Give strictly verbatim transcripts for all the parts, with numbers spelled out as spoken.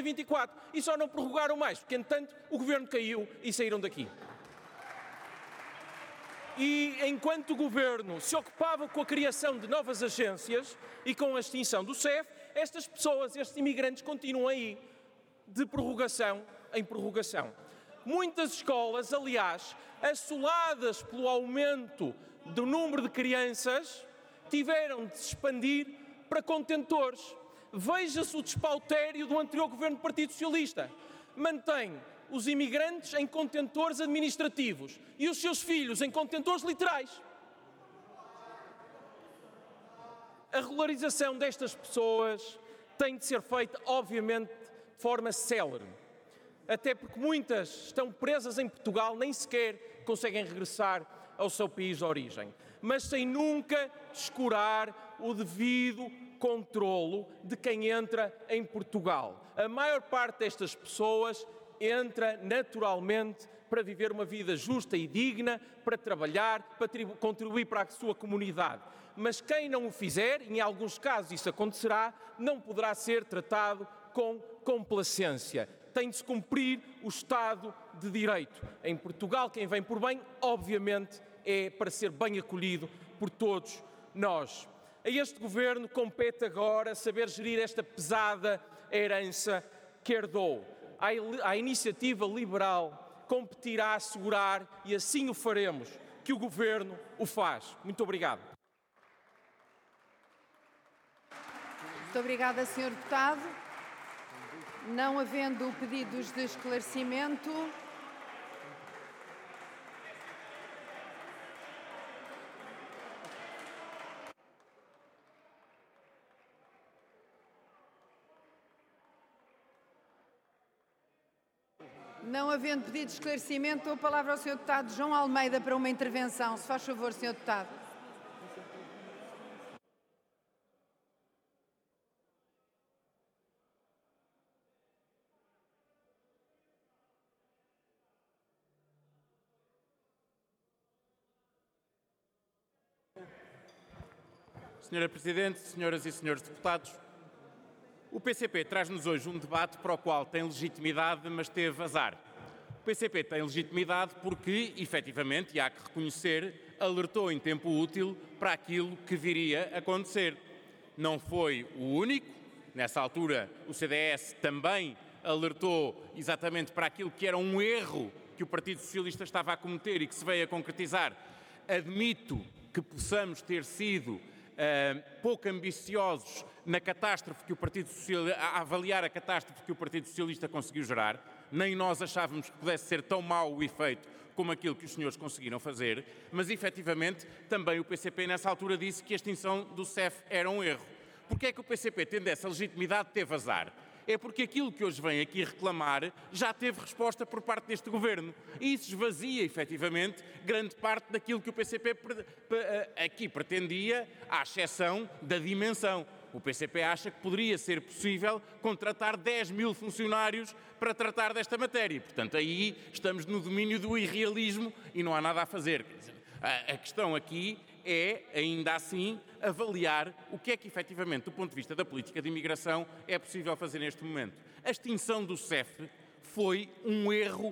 vinte e quatro e só não prorrogaram mais, porque, entretanto, o Governo caiu e saíram daqui. E enquanto o Governo se ocupava com a criação de novas agências e com a extinção do C E F, estas pessoas, estes imigrantes, continuam aí, de prorrogação em prorrogação. Muitas escolas, aliás, assoladas pelo aumento do número de crianças, tiveram de se expandir para contentores. Veja-se o despautério do anterior Governo do Partido Socialista. Mantém os imigrantes em contentores administrativos e os seus filhos em contentores literais. A regularização destas pessoas tem de ser feita, obviamente, de forma célere, até porque muitas estão presas em Portugal, nem sequer conseguem regressar ao seu país de origem, mas sem nunca descurar o devido controlo de quem entra em Portugal. A maior parte destas pessoas entra naturalmente para viver uma vida justa e digna, para trabalhar, para contribuir para a sua comunidade. Mas quem não o fizer, e em alguns casos isso acontecerá, não poderá ser tratado com complacência. Tem de se cumprir o Estado de Direito. Em Portugal, quem vem por bem, obviamente, é para ser bem acolhido por todos nós. A este Governo compete agora saber gerir esta pesada herança que herdou. À iniciativa liberal competirá assegurar, e assim o faremos, que o Governo o faz. Muito obrigado. Muito obrigada, senhor Deputado. Não havendo pedidos de esclarecimento, Não havendo pedido de esclarecimento, dou a palavra ao senhor Deputado João Almeida para uma intervenção. Se faz favor, senhor Deputado. Senhora Presidente, senhoras e senhores deputados, o P C P traz-nos hoje um debate para o qual tem legitimidade, mas teve azar. O P C P tem legitimidade porque, efetivamente, e há que reconhecer, alertou em tempo útil para aquilo que viria a acontecer. Não foi o único. Nessa altura, o C D S também alertou exatamente para aquilo que era um erro que o Partido Socialista estava a cometer e que se veio a concretizar. Admito que possamos ter sido Uh, pouco ambiciosos na catástrofe que o Partido Socialista, a avaliar a catástrofe que o Partido Socialista conseguiu gerar. Nem nós achávamos que pudesse ser tão mau o efeito como aquilo que os senhores conseguiram fazer, mas efetivamente também o P C P nessa altura disse que a extinção do C E F era um erro. Porquê é que o P C P, tendo essa legitimidade, teve azar? É porque aquilo que hoje vem aqui reclamar já teve resposta por parte deste Governo. E isso esvazia, efetivamente, grande parte daquilo que o P C P aqui pretendia, à exceção da dimensão. O P C P acha que poderia ser possível contratar dez mil funcionários para tratar desta matéria. Portanto, aí estamos no domínio do irrealismo e não há nada a fazer. A questão aqui é, ainda assim, avaliar o que é que, efetivamente, do ponto de vista da política de imigração, é possível fazer neste momento. A extinção do C E F foi um erro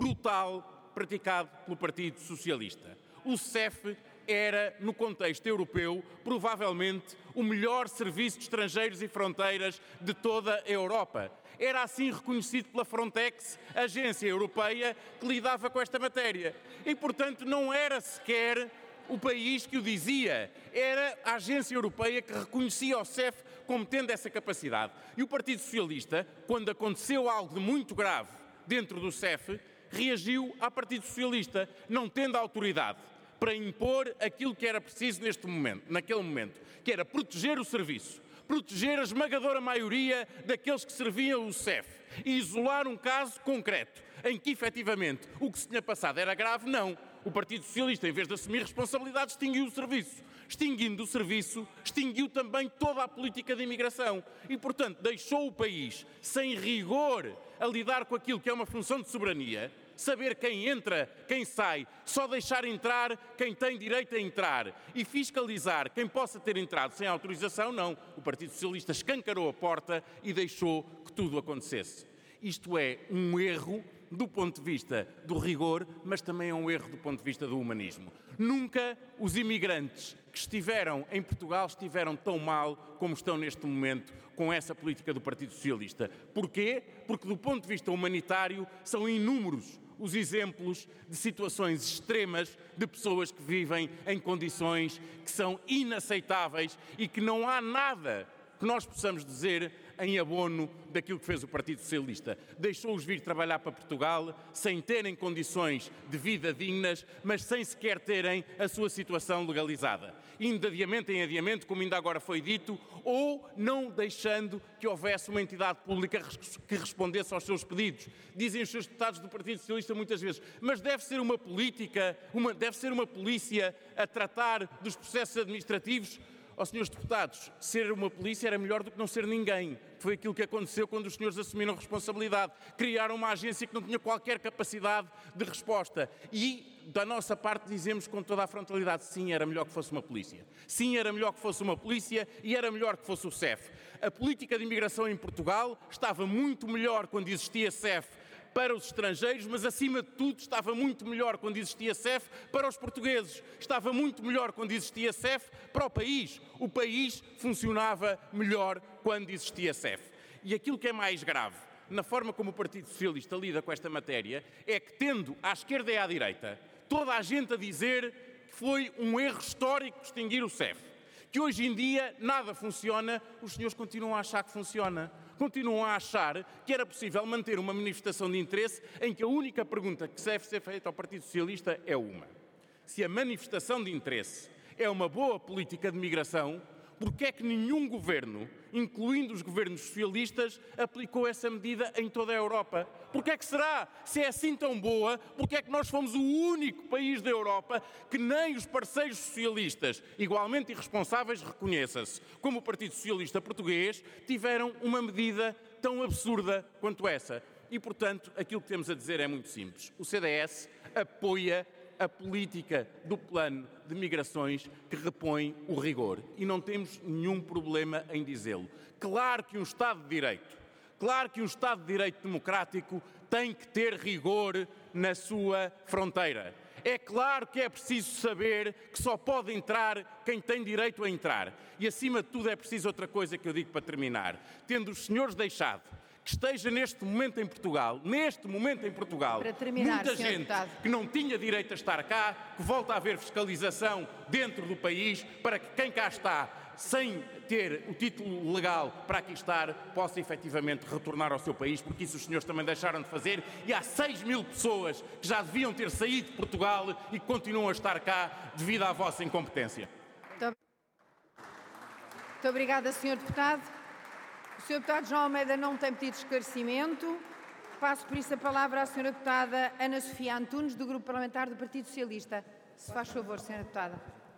brutal praticado pelo Partido Socialista. O C E F era, no contexto europeu, provavelmente o melhor serviço de estrangeiros e fronteiras de toda a Europa. Era assim reconhecido pela Frontex, agência europeia que lidava com esta matéria. E, portanto, não era sequer o país que o dizia, era a agência europeia que reconhecia o C E F como tendo essa capacidade. E o Partido Socialista, quando aconteceu algo de muito grave dentro do C E F, reagiu ao Partido Socialista, não tendo autoridade para impor aquilo que era preciso neste momento, naquele momento, que era proteger o serviço, proteger a esmagadora maioria daqueles que serviam o C E F e isolar um caso concreto, em que efetivamente o que se tinha passado era grave, não. O Partido Socialista, em vez de assumir responsabilidade, extinguiu o serviço. Extinguindo o serviço, extinguiu também toda a política de imigração e, portanto, deixou o país sem rigor a lidar com aquilo que é uma função de soberania, saber quem entra, quem sai, só deixar entrar quem tem direito a entrar e fiscalizar quem possa ter entrado sem autorização, não. O Partido Socialista escancarou a porta e deixou que tudo acontecesse. Isto é um erro do ponto de vista do rigor, mas também é um erro do ponto de vista do humanismo. Nunca os imigrantes que estiveram em Portugal estiveram tão mal como estão neste momento com essa política do Partido Socialista. Porquê? Porque do ponto de vista humanitário são inúmeros os exemplos de situações extremas de pessoas que vivem em condições que são inaceitáveis e que não há nada que nós possamos dizer em abono daquilo que fez o Partido Socialista. Deixou-os vir trabalhar para Portugal sem terem condições de vida dignas, mas sem sequer terem a sua situação legalizada. Indo de adiamento em adiamento, como ainda agora foi dito, ou não deixando que houvesse uma entidade pública que respondesse aos seus pedidos. Dizem os seus deputados do Partido Socialista muitas vezes, mas deve ser uma política, uma, deve ser uma polícia a tratar dos processos administrativos. Ó, senhores deputados, ser uma polícia era melhor do que não ser ninguém. Foi aquilo que aconteceu quando os senhores assumiram responsabilidade. Criaram uma agência que não tinha qualquer capacidade de resposta. E, da nossa parte, dizemos com toda a frontalidade, sim, era melhor que fosse uma polícia. Sim, era melhor que fosse uma polícia e era melhor que fosse o C E F. A política de imigração em Portugal estava muito melhor quando existia C E F para os estrangeiros, mas acima de tudo estava muito melhor quando existia C E F para os portugueses. Estava muito melhor quando existia C E F para o país. O país funcionava melhor quando existia C E F. E aquilo que é mais grave, na forma como o Partido Socialista lida com esta matéria, é que tendo à esquerda e à direita toda a gente a dizer que foi um erro histórico extinguir o C E F, que hoje em dia nada funciona, os senhores continuam a achar que funciona. Continuam a achar que era possível manter uma manifestação de interesse em que a única pergunta que deve ser feita ao Partido Socialista é uma. Se a manifestação de interesse é uma boa política de migração, porque é que nenhum governo, incluindo os governos socialistas, aplicou essa medida em toda a Europa? Porque é que será? Se é assim tão boa, porque é que nós fomos o único país da Europa que nem os parceiros socialistas, igualmente irresponsáveis, reconheça-se, como o Partido Socialista Português, tiveram uma medida tão absurda quanto essa? E, portanto, aquilo que temos a dizer é muito simples. O C D S apoia a política do plano de migrações que repõe o rigor. E não temos nenhum problema em dizê-lo. Claro que um Estado de Direito, claro que um Estado de Direito democrático tem que ter rigor na sua fronteira. É claro que é preciso saber que só pode entrar quem tem direito a entrar. E, acima de tudo, é preciso outra coisa que eu digo para terminar. Tendo os senhores deixado que esteja neste momento em Portugal, neste momento em Portugal, para terminar, muita senhor gente deputado, que não tinha direito a estar cá, que volta a haver fiscalização dentro do país, para que quem cá está, sem ter o título legal para aqui estar, possa efetivamente retornar ao seu país, porque isso os senhores também deixaram de fazer, e há seis mil pessoas que já deviam ter saído de Portugal e que continuam a estar cá devido à vossa incompetência. Muito, Muito obrigada, senhor deputado. O senhor deputado João Almeida não tem pedido esclarecimento. Passo por isso a palavra à senhora deputada Ana Sofia Antunes, do Grupo Parlamentar do Partido Socialista. Se faz favor, senhora deputada.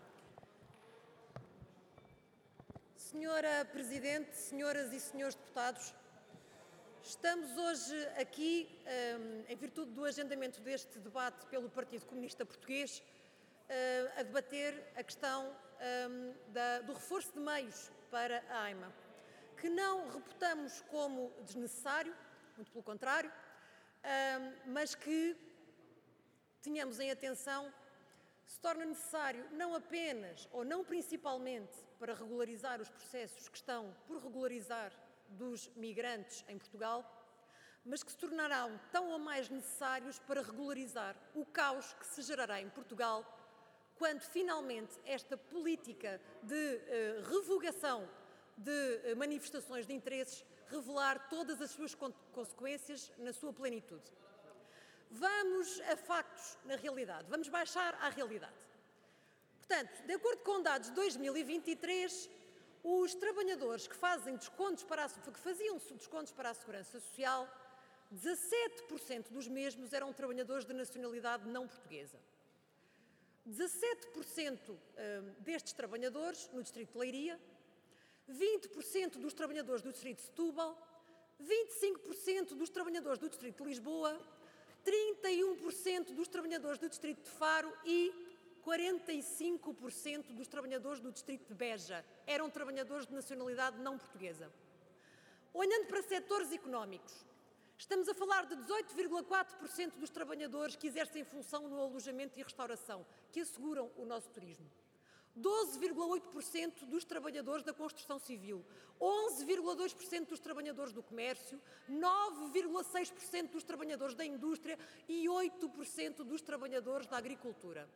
Senhora Presidente, senhoras e senhores deputados, estamos hoje aqui, um, em virtude do agendamento deste debate pelo Partido Comunista Português, uh, a debater a questão um, da, do reforço de meios para a AIMA, que não reputamos como desnecessário, muito pelo contrário, mas que tenhamos em atenção, se torna necessário não apenas, ou não principalmente, para regularizar os processos que estão por regularizar dos migrantes em Portugal, mas que se tornarão tão ou mais necessários para regularizar o caos que se gerará em Portugal quando finalmente esta política de uh, revogação de manifestações de interesses revelar todas as suas consequências na sua plenitude. Vamos a factos na realidade, vamos baixar à realidade. Portanto, de acordo com dados de dois mil e vinte e três, os trabalhadores que, fazem descontos para a, que faziam descontos para a Segurança Social, dezassete por cento dos mesmos eram trabalhadores de nacionalidade não portuguesa. dezassete por cento destes trabalhadores no Distrito de Leiria, vinte por cento dos trabalhadores do Distrito de Setúbal, vinte e cinco por cento dos trabalhadores do Distrito de Lisboa trinta e um por cento dos trabalhadores do distrito de Faro e quarenta e cinco por cento dos trabalhadores do distrito de Beja eram trabalhadores de nacionalidade não portuguesa. Olhando para setores económicos, estamos a falar de dezoito vírgula quatro por cento dos trabalhadores que exercem função no alojamento e restauração, que asseguram o nosso turismo. doze vírgula oito por cento dos trabalhadores da construção civil, onze vírgula dois por cento dos trabalhadores do comércio, nove vírgula seis por cento dos trabalhadores da indústria e oito por cento dos trabalhadores da agricultura.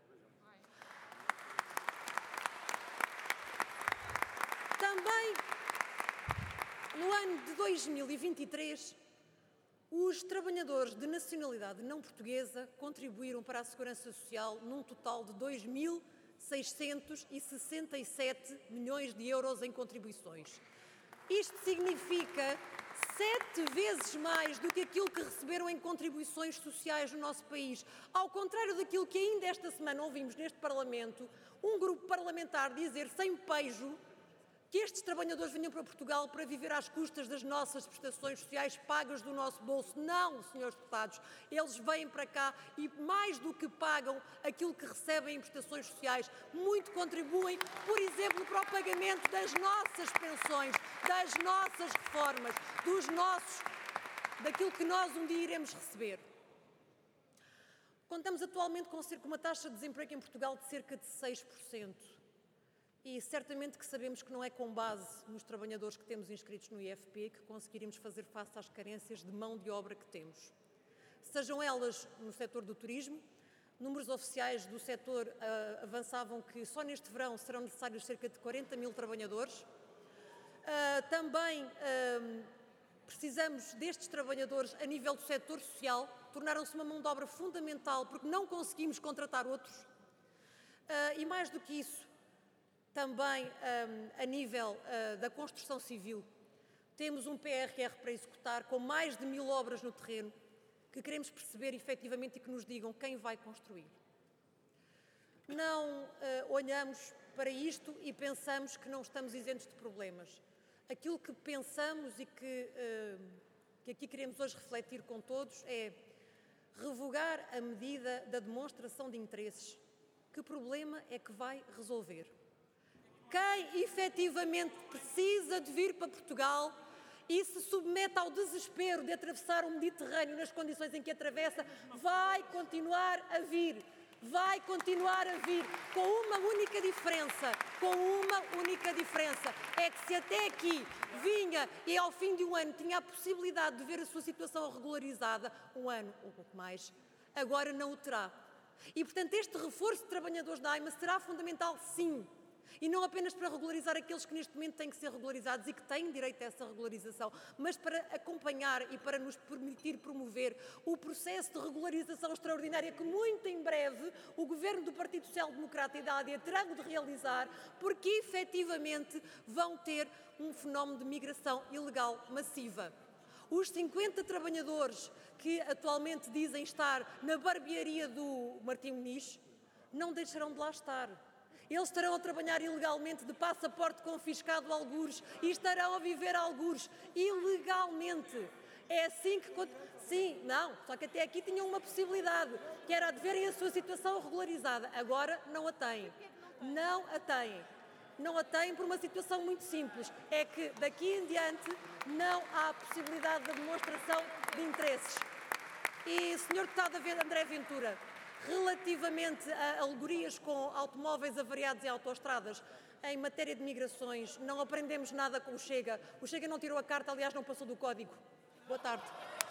Também, no ano de dois mil e vinte e três, os trabalhadores de nacionalidade não portuguesa contribuíram para a Segurança Social num total de dois mil seiscentos e sessenta e sete milhões de euros em contribuições. Isto significa sete vezes mais do que aquilo que receberam em contribuições sociais no nosso país. Ao contrário daquilo que ainda esta semana ouvimos neste Parlamento, um grupo parlamentar dizer sem pejo que estes trabalhadores vinham para Portugal para viver às custas das nossas prestações sociais pagas do nosso bolso. Não, senhores deputados, eles vêm para cá e mais do que pagam aquilo que recebem em prestações sociais, muito contribuem, por exemplo, para o pagamento das nossas pensões, das nossas reformas, dos nossos, daquilo que nós um dia iremos receber. Contamos atualmente com cerca de uma taxa de desemprego em Portugal de cerca de seis por cento. E certamente que sabemos que não é com base nos trabalhadores que temos inscritos no I F P que conseguiremos fazer face às carências de mão de obra que temos. Sejam elas no setor do turismo, números oficiais do setor uh, avançavam que só neste verão serão necessários cerca de quarenta mil trabalhadores. Uh, também uh, precisamos destes trabalhadores a nível do setor social, tornaram-se uma mão de obra fundamental porque não conseguimos contratar outros. Uh, e mais do que isso, também um, a nível uh, da construção civil, temos um P R R para executar com mais de mil obras no terreno que queremos perceber efetivamente e que nos digam quem vai construir. Não uh, olhamos para isto e pensamos que não estamos isentos de problemas. Aquilo que pensamos e que, uh, que aqui queremos hoje refletir com todos é revogar a medida da demonstração de interesses. Que problema é que vai resolver? Quem efetivamente precisa de vir para Portugal e se submete ao desespero de atravessar o Mediterrâneo nas condições em que atravessa, vai continuar a vir, vai continuar a vir, com uma única diferença, com uma única diferença, é que se até aqui vinha e ao fim de um ano tinha a possibilidade de ver a sua situação regularizada, um ano ou um pouco mais, agora não o terá. E, portanto, este reforço de trabalhadores da AIMA será fundamental, sim. E não apenas para regularizar aqueles que neste momento têm que ser regularizados e que têm direito a essa regularização, mas para acompanhar e para nos permitir promover o processo de regularização extraordinária que muito em breve o Governo do Partido Social Democrata e da A D terão de realizar, porque efetivamente vão ter um fenómeno de migração ilegal massiva. Os cinquenta trabalhadores que atualmente dizem estar na barbearia do Martim Muniz não deixarão de lá estar. Eles estarão a trabalhar ilegalmente de passaporte confiscado a algures e estarão a viver a algures ilegalmente. É assim que... Sim, não, só que até aqui tinham uma possibilidade, que era a de verem a sua situação regularizada. Agora não a têm. Não a têm. Não a têm por uma situação muito simples. É que daqui em diante não há possibilidade de demonstração de interesses. E, senhor deputado André Ventura, relativamente a alegorias com automóveis avariados em autoestradas, em matéria de migrações, não aprendemos nada com o Chega. O Chega não tirou a carta, aliás, não passou do código. Boa tarde.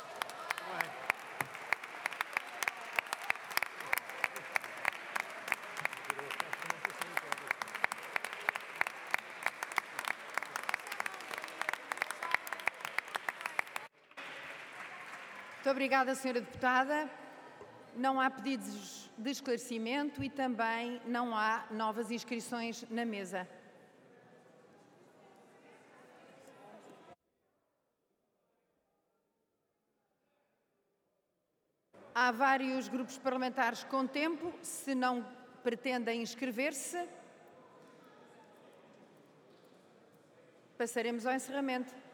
Muito obrigada, senhora deputada. Não há pedidos de esclarecimento e também não há novas inscrições na mesa. Há vários grupos parlamentares com tempo, se não pretendem inscrever-se, passaremos ao encerramento.